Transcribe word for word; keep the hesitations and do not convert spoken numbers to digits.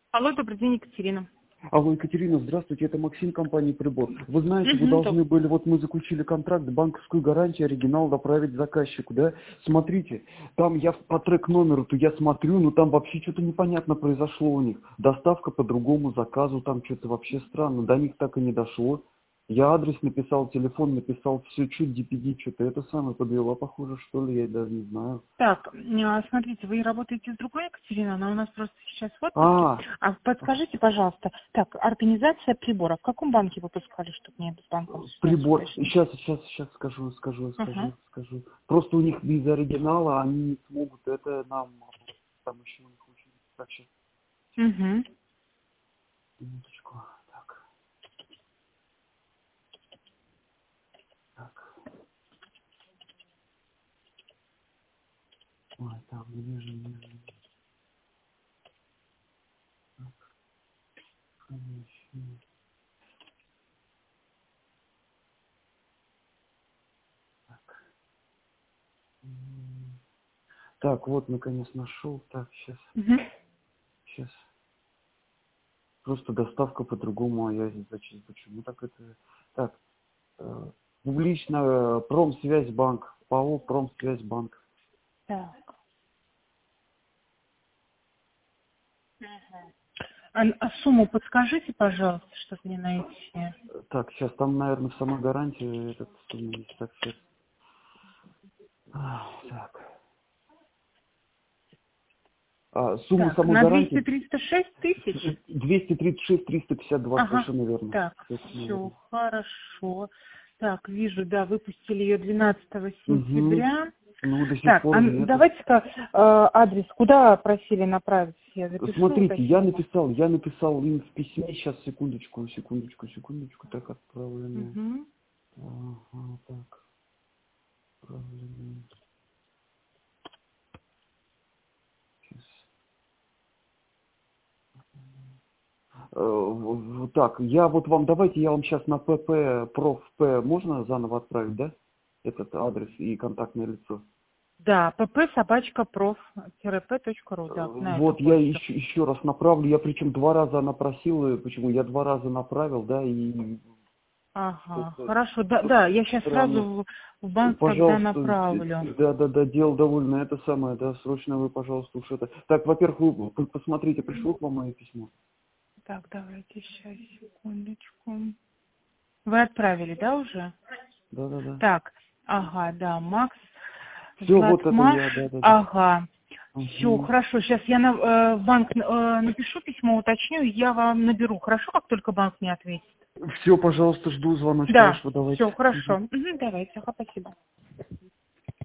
Алло, добрый день, Екатерина. Алло, Екатерина, здравствуйте, это Максим, компания «Прибор». Вы знаете, вы Угу, должны были, вот мы заключили контракт, банковскую гарантию, оригинал направить заказчику, да? Смотрите, там я по трек-номеру-то я смотрю, ну там вообще что-то непонятно произошло у них. Доставка по другому заказу, там что-то вообще странно, до них так и не дошло. Я адрес написал, телефон написал, все, чуть ди пи ди, что-то это самое подвела, похоже, что ли, я даже не знаю. Так, а, смотрите, вы работаете с другой Екатериной, она у нас просто сейчас в отпуске. А, А подскажите, пожалуйста, так, организация прибора, в каком банке выпускали, чтобы мне без банка сразу прибор. уточнить? Сейчас, сейчас, сейчас скажу, скажу, Ага. скажу, скажу. Просто у них без оригинала, они не смогут это нам, там еще у них очень... Так, сейчас, Угу. минуточку. Так, так. Ой, там, где же, где же. Так, конечно. Так. М. Так, вот, наконец нашел. Так, сейчас, Угу. сейчас. Просто доставка по-другому, а я зачем, почему так это... Так, э, публично, Промсвязьбанк, ПАО Промсвязьбанк. Так. А, а сумму подскажите, пожалуйста, чтобы мне найти. Так, сейчас там, наверное, в самой гарантии этот сумма есть. Так, сейчас. А, так. А, сумма Так, самой на двести гарантии триста шесть тысяч? двести тридцать шесть триста пятьдесят два, Ага, совершенно верно. так, Совершенно все, верно. хорошо. Так, вижу, да, выпустили ее двенадцатого Угу. сентября. Ну, до сих Так, пор а нету. давайте-ка э, адрес, куда просили направить, я запишу, Смотрите, я уточню. написал, я написал им в письме, сейчас, секундочку, секундочку, секундочку, так, отправлено. Угу. Ага, так, отправлено. Сейчас. Э, в- в- Так, я вот вам, давайте я вам сейчас на pp, профп, можно заново отправить, да? Этот адрес и контактное лицо. Да, pp собачка проф п точка ру, Э, да, на эту Вот я почту. еще, еще раз направлю, я причем два раза она просила, почему я два раза направил, да, и Ага, что-то хорошо, да, что-то да, я сейчас странно. сразу в, в банк тогда Пожалуйста, направлю. да, да, да, дело довольно это самое, да, срочно вы, пожалуйста, уж это. Так, во-первых, вы вы посмотрите, пришло к вам мое письмо? Так, давайте сейчас, секундочку. Вы отправили, да, уже? Да, да, да. Так, ага, да, Макс, Все, вот это Златмаш, я, да, да, да. ага. Все, Угу. хорошо, сейчас я на, э, в банк э, напишу письмо, уточню, и я вам наберу, хорошо, как только банк мне ответит? Все, пожалуйста, жду звоночка Да, вашего, давайте. все, Мгм. хорошо. Мгм, давайте, ага, спасибо.